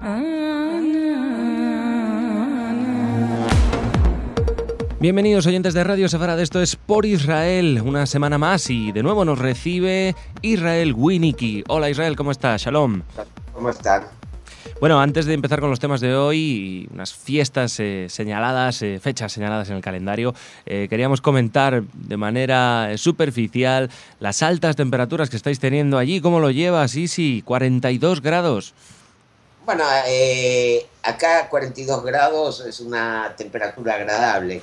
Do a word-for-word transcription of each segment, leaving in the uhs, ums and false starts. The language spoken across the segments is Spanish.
Bienvenidos oyentes de Radio Sefarad, esto es Por Israel, una semana más y de nuevo nos recibe Israel Winnicki. Hola Israel, ¿cómo estás? Shalom. ¿Cómo están? Bueno, antes de empezar con los temas de hoy, unas fiestas eh, señaladas, eh, fechas señaladas en el calendario, eh, queríamos comentar de manera superficial las altas temperaturas que estáis teniendo allí. ¿Cómo lo llevas, Isi? cuarenta y dos grados. Bueno, eh, acá cuarenta y dos grados es una temperatura agradable.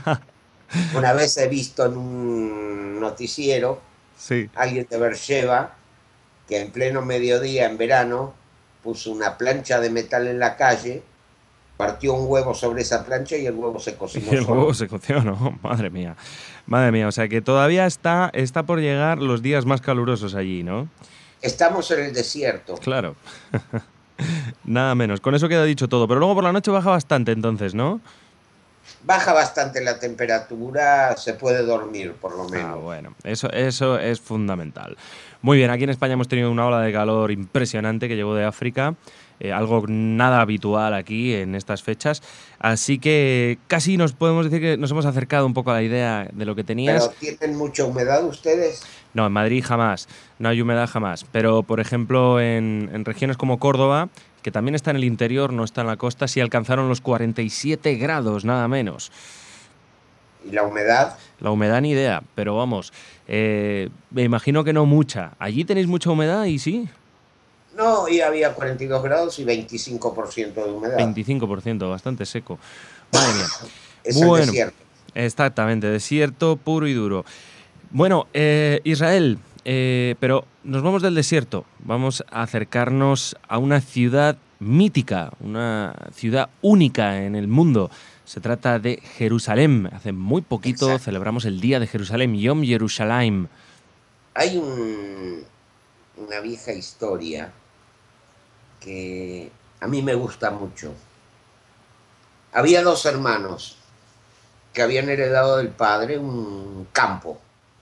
Una vez he visto en un noticiero Sí. alguien de Beersheba que en pleno mediodía en verano puso una plancha de metal en la calle, partió un huevo sobre esa plancha y el huevo se cocinó Y el solo. huevo se coció, ¿no? Madre mía. Madre mía, o sea que todavía está, está por llegar los días más calurosos allí, ¿no? Estamos en el desierto. Claro. Nada menos. Con eso queda dicho todo. Pero luego por la noche baja bastante entonces, ¿no? Baja bastante la temperatura, se puede dormir por lo menos. Ah, bueno. Eso, eso es fundamental. Muy bien, aquí en España hemos tenido una ola de calor impresionante que llegó de África. Eh, algo nada habitual aquí en estas fechas. Así que casi nos podemos decir que nos hemos acercado un poco a la idea de lo que tenías. ¿Pero tienen mucha humedad ustedes? No, en Madrid jamás, no hay humedad jamás. Pero, por ejemplo, en, en regiones como Córdoba, que también está en el interior, no está en la costa, sí alcanzaron los cuarenta y siete grados, nada menos. ¿Y la humedad? La humedad ni idea, pero vamos, eh, me imagino que no mucha. ¿Allí tenéis mucha humedad y sí? No, y había cuarenta y dos grados y veinticinco por ciento de humedad. veinticinco por ciento, bastante seco. Madre mía. Es Bueno, el desierto. Exactamente, desierto puro y duro. Bueno, eh, Israel, eh, pero nos vamos del desierto, vamos a acercarnos a una ciudad mítica, una ciudad única en el mundo. Se trata de Jerusalén. Hace muy poquito Exacto. celebramos el Día de Jerusalén, Yom Yerushalayim. Hay un, una vieja historia que a mí me gusta mucho. Había dos hermanos que habían heredado del padre un campo.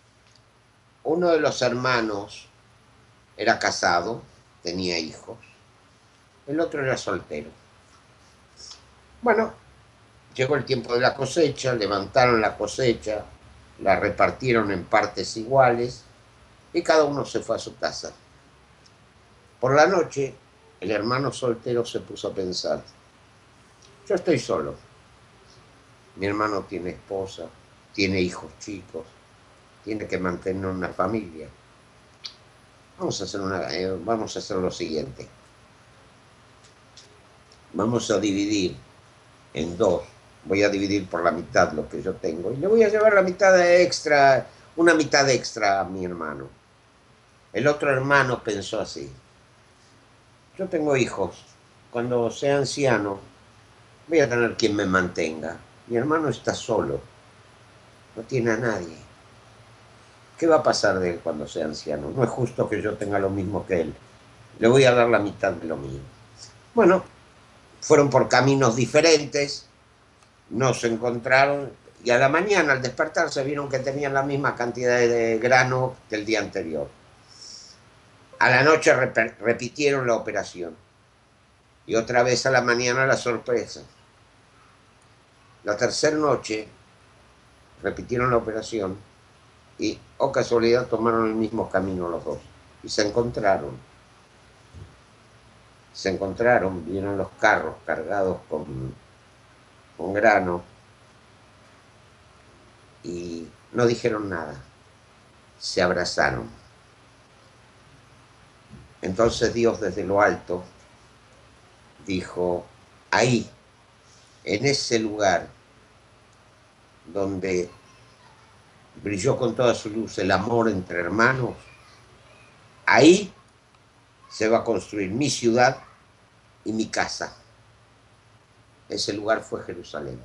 Uno de los hermanos era casado, tenía hijos. El otro era soltero. Bueno, llegó el tiempo de la cosecha, levantaron la cosecha, la repartieron en partes iguales y cada uno se fue a su casa. Por la noche, el hermano soltero se puso a pensar: yo estoy solo. Mi hermano tiene esposa, tiene hijos chicos, tiene que mantener una familia. Vamos a hacer, una, eh, vamos a hacer lo siguiente. Vamos a dividir en dos. Voy a dividir por la mitad lo que yo tengo y le voy a llevar la mitad de extra, una mitad extra a mi hermano. El otro hermano pensó así: yo tengo hijos, cuando sea anciano voy a tener quien me mantenga. Mi hermano está solo, no tiene a nadie. ¿Qué va a pasar de él cuando sea anciano? No es justo que yo tenga lo mismo que él. Le voy a dar la mitad de lo mío. Bueno, fueron por caminos diferentes, no se encontraron y a la mañana al despertarse vieron que tenían la misma cantidad de grano que el día anterior. A la noche rep- repitieron la operación y otra vez a la mañana la sorpresa. La tercera noche repitieron la operación y, oh casualidad, tomaron el mismo camino los dos y se encontraron. Se encontraron, vieron los carros cargados con, con grano y no dijeron nada, se abrazaron. Entonces Dios desde lo alto dijo: ahí, en ese lugar donde brilló con toda su luz el amor entre hermanos, ahí se va a construir mi ciudad y mi casa. Ese lugar fue Jerusalén.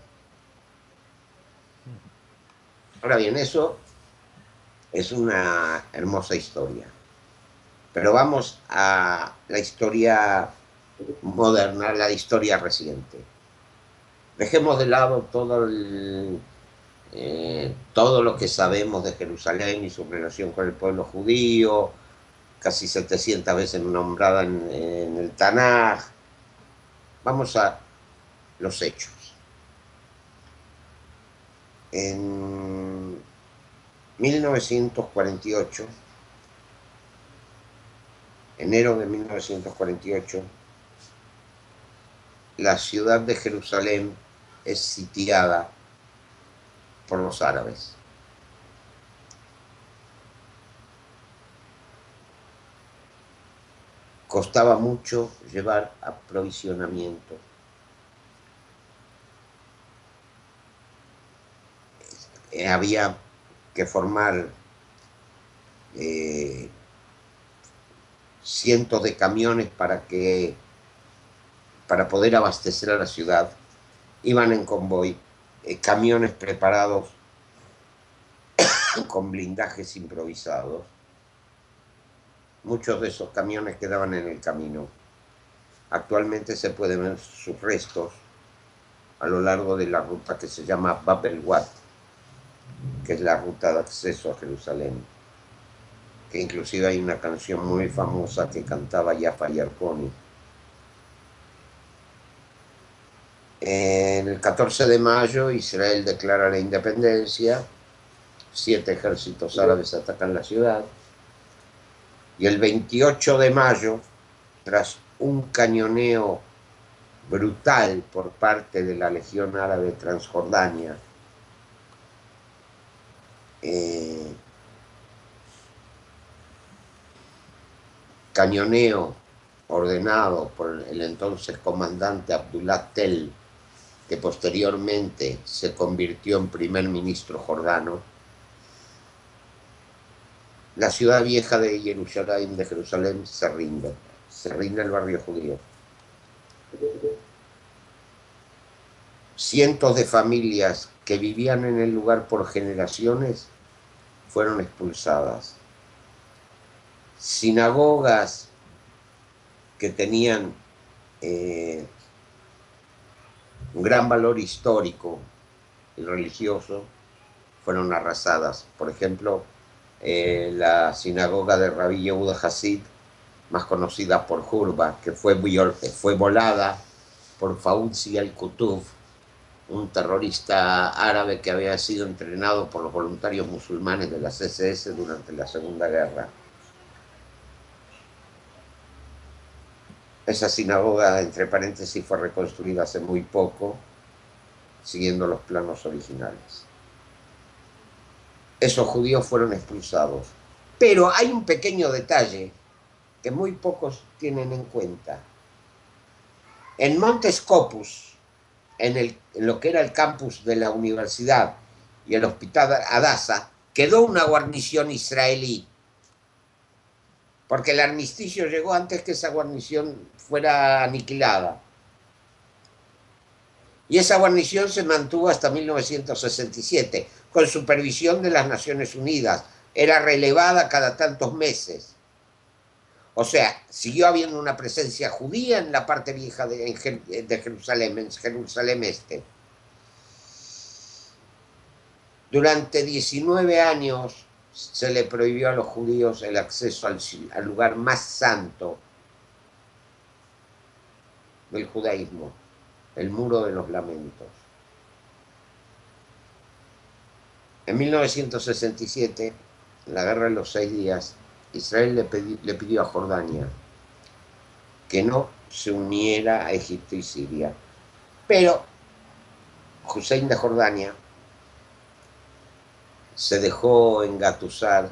Ahora bien, eso es una hermosa historia. Pero vamos a la historia moderna, la historia reciente. Dejemos de lado todo, el, eh, todo lo que sabemos de Jerusalén y su relación con el pueblo judío, casi setecientas veces nombrada en, en el Tanaj, Vamos a los hechos. En mil novecientos cuarenta y ocho, enero de mil novecientos cuarenta y ocho, la ciudad de Jerusalén es sitiada por los árabes. Costaba mucho llevar aprovisionamiento. Eh, había que formar eh, cientos de camiones para que para poder abastecer a la ciudad. Iban en convoy, eh, camiones preparados con blindajes improvisados. Muchos de esos camiones quedaban en el camino. Actualmente se pueden ver sus restos a lo largo de la ruta que se llama Bab el-Wad, que es la ruta de acceso a Jerusalén, que inclusive hay una canción muy famosa que cantaba Jafar Yarkoni. En el catorce de mayo Israel declara la independencia, siete ejércitos árabes atacan la ciudad, y el veintiocho de mayo, tras un cañoneo brutal por parte de la Legión Árabe Transjordania, eh, cañoneo ordenado por el entonces comandante Abdullah Tel, que posteriormente se convirtió en primer ministro jordano, la ciudad vieja de Jerusalén, de Jerusalén, se rinde, se rinde el barrio judío. Cientos de familias que vivían en el lugar por generaciones fueron expulsadas. Sinagogas que tenían eh, un gran valor histórico y religioso fueron arrasadas. Por ejemplo, eh, la sinagoga de Rabbi Yehuda Hasid, más conocida por Hurba, que fue, fue volada por Fauzi al-Qutub, un terrorista árabe que había sido entrenado por los voluntarios musulmanes de las S S durante la Segunda Guerra. Esa sinagoga, entre paréntesis, fue reconstruida hace muy poco, siguiendo los planos originales. Esos judíos fueron expulsados. Pero hay un pequeño detalle que muy pocos tienen en cuenta. En Monte Scopus, en, el, en lo que era el campus de la universidad y el hospital Hadassah, quedó una guarnición israelí, porque el armisticio llegó antes que esa guarnición fuera aniquilada. Y esa guarnición se mantuvo hasta mil novecientos sesenta y siete, con supervisión de las Naciones Unidas. Era relevada cada tantos meses. O sea, siguió habiendo una presencia judía en la parte vieja de, de Jerusalén, en Jerusalén Este. Durante diecinueve años se le prohibió a los judíos el acceso al, al lugar más santo del judaísmo, el Muro de los Lamentos. En mil novecientos sesenta y siete, en la Guerra de los Seis Días, Israel le, pedi, le pidió a Jordania que no se uniera a Egipto y Siria. Pero Hussein de Jordania se dejó engatusar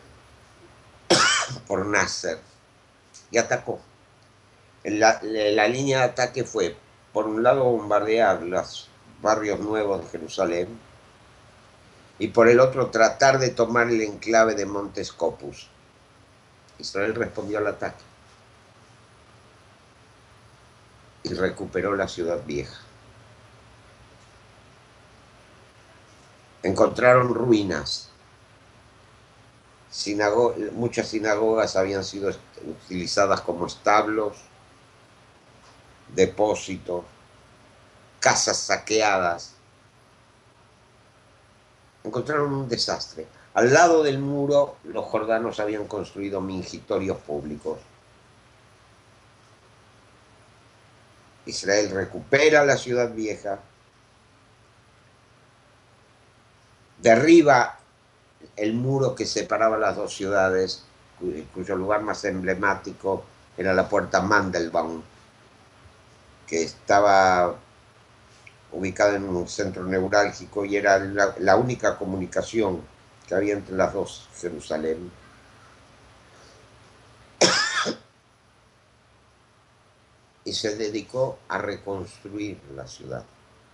por Nasser y atacó. La, la línea de ataque fue, por un lado, bombardear los barrios nuevos de Jerusalén y por el otro, tratar de tomar el enclave de Monte Scopus. Israel respondió al ataque y recuperó la ciudad vieja. Encontraron ruinas. Sinago- muchas sinagogas habían sido utilizadas como establos, depósitos, casas saqueadas. Encontraron un desastre. Al lado del muro, los jordanos habían construido mingitorios públicos. Israel recupera la ciudad vieja, derriba el muro que separaba las dos ciudades, cuyo lugar más emblemático era la puerta Mandelbaum, que estaba ubicada en un centro neurálgico y era la, la única comunicación que había entre las dos Jerusalén. Y se dedicó a reconstruir la ciudad.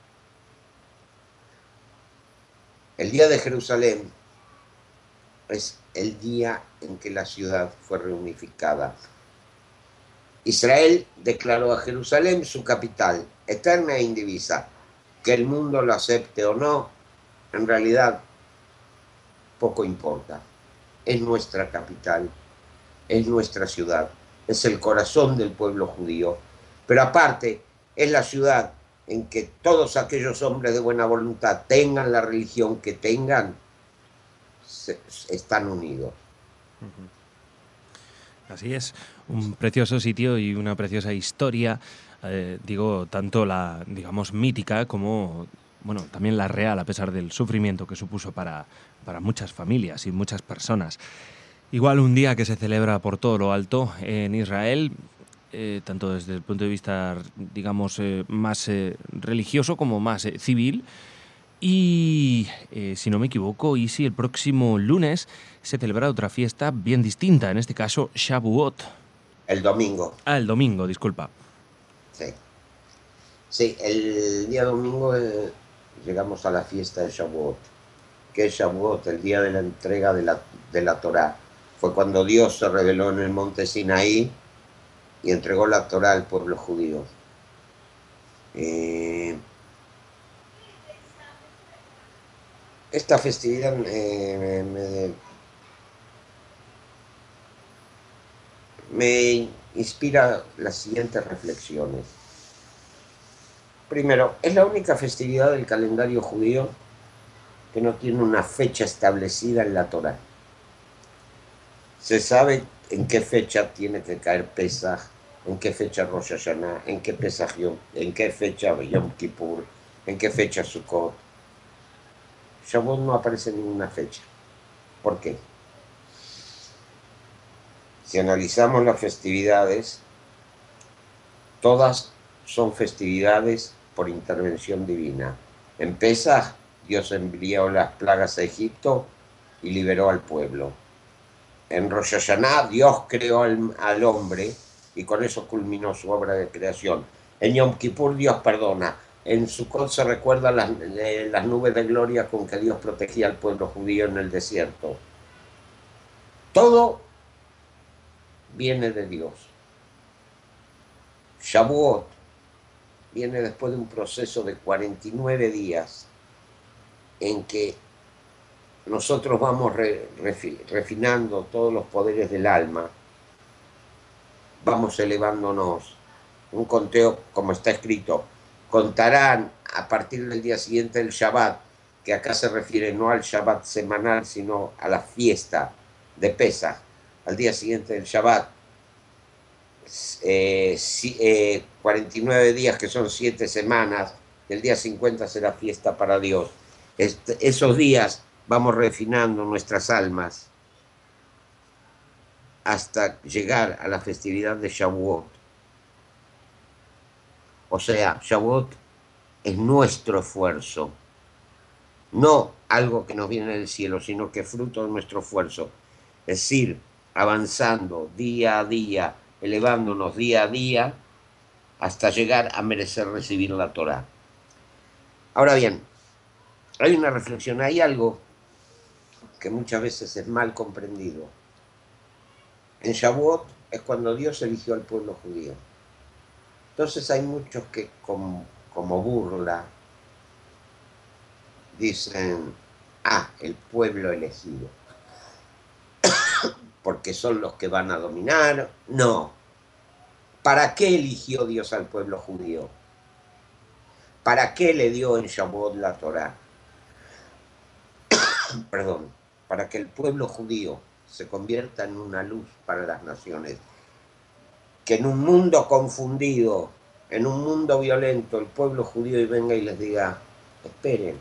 El día de Jerusalén es el día en que la ciudad fue reunificada. Israel declaró a Jerusalén su capital, eterna e indivisa. Que el mundo lo acepte o no, en realidad poco importa. Es nuestra capital, es nuestra ciudad, es el corazón del pueblo judío. Pero aparte, es la ciudad en que todos aquellos hombres de buena voluntad, tengan la religión que tengan, se, están unidos. Así es, un precioso sitio y una preciosa historia, eh, digo, tanto la, digamos, mítica como, bueno, también la real, a pesar del sufrimiento que supuso para, para muchas familias y muchas personas. Igual un día que se celebra por todo lo alto en Israel, eh, tanto desde el punto de vista, digamos, eh, más eh, religioso como más eh, civil. Y, eh, si no me equivoco, y si el próximo lunes se celebra otra fiesta bien distinta, en este caso Shavuot. El domingo. Ah, el domingo, disculpa. Sí, sí, el día domingo eh, llegamos a la fiesta de Shavuot, que es Shavuot, el día de la entrega de la, de la Torá. Fue cuando Dios se reveló en el monte Sinaí y entregó la Torá al pueblo judío. Eh, esta festividad eh, me, me inspira las siguientes reflexiones. Primero, es la única festividad del calendario judío que no tiene una fecha establecida en la Torá. Se sabe en qué fecha tiene que caer Pesaj, en qué fecha Rosh Hashanah, en qué Pesaj Yom, en qué fecha Yom Kippur, en qué fecha Sukkot. Shavuot no aparece en ninguna fecha. ¿Por qué? Si analizamos las festividades, todas son festividades por intervención divina. En Pesaj, Dios envió las plagas a Egipto y liberó al pueblo. En Rosh Hashanah, Dios creó al, al hombre y con eso culminó su obra de creación. En Yom Kippur, Dios perdona. En Sukkot se recuerdan las, eh, las nubes de gloria con que Dios protegía al pueblo judío en el desierto. Todo viene de Dios. Shavuot viene después de un proceso de cuarenta y nueve días en que nosotros vamos re, refi, refinando todos los poderes del alma, vamos elevándonos. Un conteo, como está escrito, contarán a partir del día siguiente del Shabbat, que acá se refiere no al Shabbat semanal, sino a la fiesta de Pesaj, al día siguiente del Shabbat, eh, eh, cuarenta y nueve días, que son siete semanas, el día cincuenta será fiesta para Dios. Este, esos días vamos refinando nuestras almas hasta llegar a la festividad de Shavuot. O sea, Shavuot es nuestro esfuerzo, no algo que nos viene del cielo, sino que es fruto de nuestro esfuerzo. Es decir, avanzando día a día, elevándonos día a día, hasta llegar a merecer recibir la Torá. Ahora bien, hay una reflexión, hay algo que muchas veces es mal comprendido. En Shavuot es cuando Dios eligió al pueblo judío. Entonces hay muchos que como, como burla dicen, ah, el pueblo elegido, porque son los que van a dominar. No. ¿Para qué eligió Dios al pueblo judío? ¿Para qué le dio en Shavuot la Torá? Perdón, para que el pueblo judío se convierta en una luz para las naciones. Que en un mundo confundido en un mundo violento el pueblo judío y venga y les diga, esperen,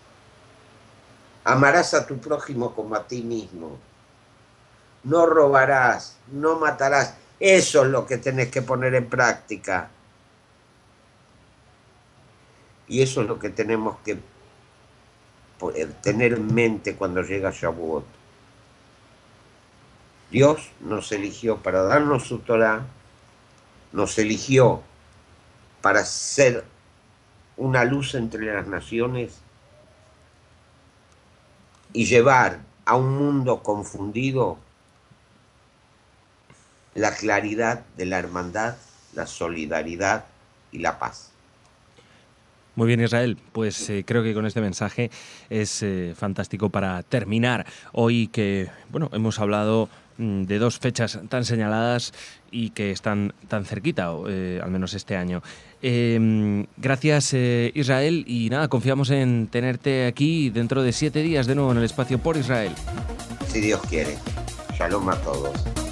amarás a tu prójimo como a ti mismo, no robarás, no matarás, eso es lo que tenés que poner en práctica. Y eso es lo que tenemos que tener en mente cuando llega Shavuot. Dios nos eligió para darnos su Torah, nos eligió para ser una luz entre las naciones y llevar a un mundo confundido la claridad de la hermandad, la solidaridad y la paz. Muy bien, Israel, pues eh, creo que con este mensaje es eh, fantástico para terminar hoy que, bueno, hemos hablado mm, de dos fechas tan señaladas y que están tan cerquita, eh, al menos este año. Eh, gracias, eh, Israel, y nada, confiamos en tenerte aquí dentro de siete días de nuevo en el Espacio por Israel. Si Dios quiere. Shalom a todos.